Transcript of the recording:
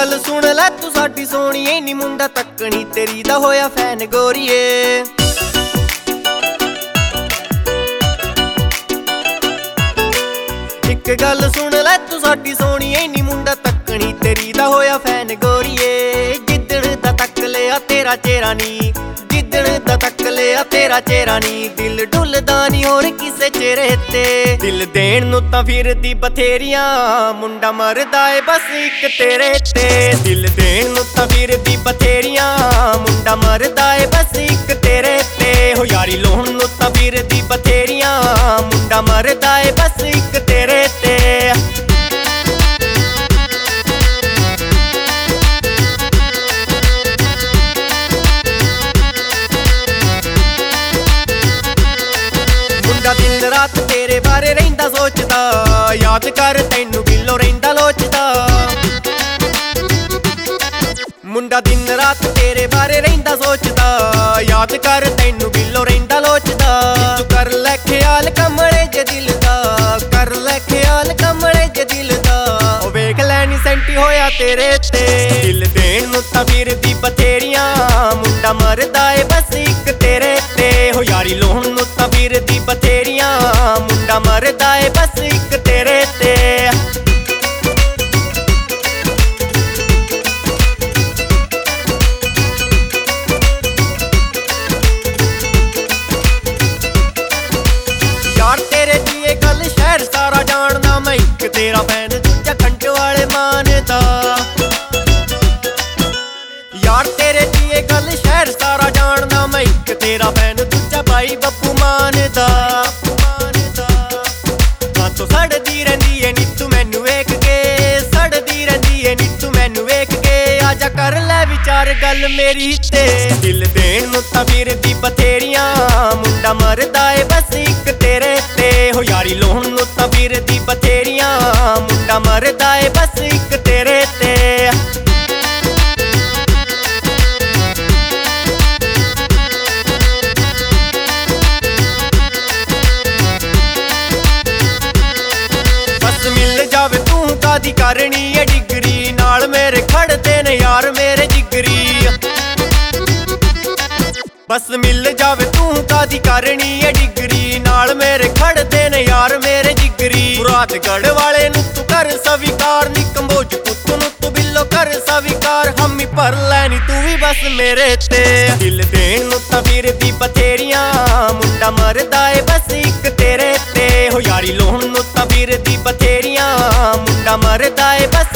गल सुन लै तू साडी सोहणीए नी मुंडा तकनी तेरी दा होया फैन गोरीए। इक गल सुन लै तू साडी सोहणीए नी मुंडा तकनी तेरी दा होया फैन गोरीए। जिद्दण दा तक लिया तेरा चेहरा नी, जिद्दण दा तक लिया तेरा चेहरा नी, दिल डुलदा नी होर किसे चेहरे ते। दिल देण नूं तां फिरदी बथेरियां, मुंडा मरदा ए बस इक तेरे ते। दिल देण नूं तां फिरदी बथेरियां, मुंडा मरदा ए बस इक तेरे ते। हो यारी लोहण नूं तां फिरदी बथेरियां, मुंडा मरदा ए बस इक तेरे ते। दिन रात तेरे बारे रहिंदा सोचदा, याद कर तैनू बिल्लो रहिंदा लोचदा। मुंडा दिन रात तेरे बारे रहिंदा सोचदा, याद कर तैनू बिल्लो रहिंदा लोचदा। तू कर लै ख्याल कमले जे दिल दा, कर लै ख्याल कमले जे दिल दा। ओ वेख लैनी सेंटी होया तेरे ते। दिल देण नूं तां फिरदी बथेरियां, मुंडा मरदा ए बस इक तेरे ते। हो यारी लोहण नूं तां फिरदी बथेरियां, मुंडा मरदा ए बस इक तेरे ते। यार तेरे दी ए गल शहर सारा जानदा, मैं इक तेरा फैन दूजा खंड वाले मानदा। यार तेरे दी ए गल शहर सारा जानदा, मैं इक तेरा फैन दूजा भाई बब्बू मानदा। तो सड़दी रहिंदी ए नीतू मैनू वेख के, सड़दी रहिंदी ए नीतू मैनू वेख के। आजा कर लै विचार गल मेरी ते। दिल देण नूं तां फिरदी बथेरियां, मुंडा मरदा ए बस इक तेरे ते। हो यारी लोहण नूं तां फिरदी बथेरियां, मुंडा मरदा ए बस इक तेरे ते। कादी करनी है डिग्री, नाल मेरे खड़दे ने यार मेरे जिगरी। बस मिल जावे तू कादी करनी है डिग्री, नाल मेरे खड़दे ने यार मेरे जिगरी। रातगढ़ वाले नूं तू कर स्वीकार, नी कंबोज पुत्त नूं तू बिल्लो कर स्वीकार। हमी भर लैनी तू भी बस मेरे ते। दिल देण नूं तां फिरदी बथेरियां, मुंडा मरदा ए बस इक तेरे ते। हो यारी लोहण नूं तां फिरदी बथेरियां, मुंडा मरदा ए बस